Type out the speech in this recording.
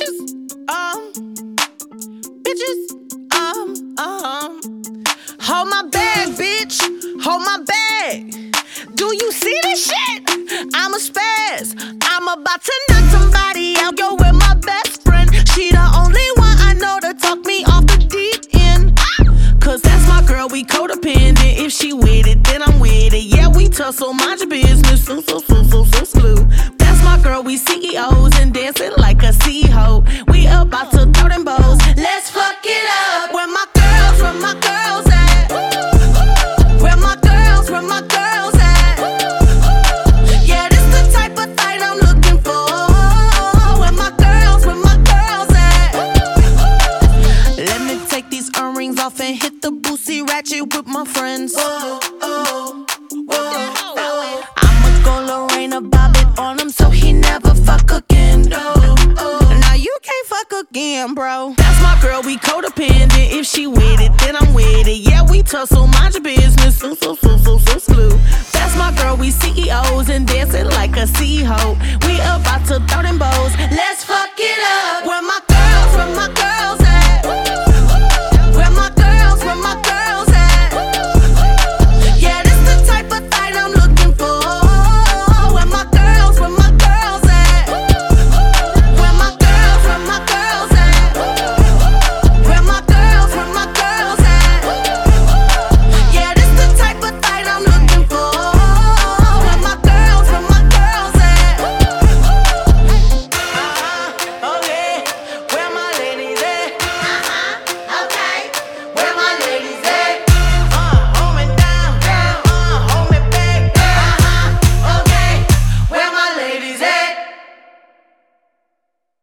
Hold my bag, bitch. Hold my bag. Do you see this shit? I'm a spaz. I'm about to knock somebody out. Go with my best friend. She the only one I know to talk me off the deep end. Cause that's my girl, we codependent. If she with it, then I'm with it. Yeah, we tussle, mind your business. So slew. That's my girl, we CEOs and dancing like a C-ho. We about to throw them bows. Let's fuck it up. Where my girls at? Where my girls at? Yeah, this the type of fight I'm looking for. Where my girls at? Let me take these earrings off and hit the Boosie ratchet with my friends. I'ma go Lorena Bobbitt on him so he never fuck again. Now you can't fuck again, bro. That's my girl, we codependent. If she with it, then I'm with it. Yeah, we tussle, mind your business. So slew. That's my girl, we CEOs and dancing like a C-ho. We about to throw them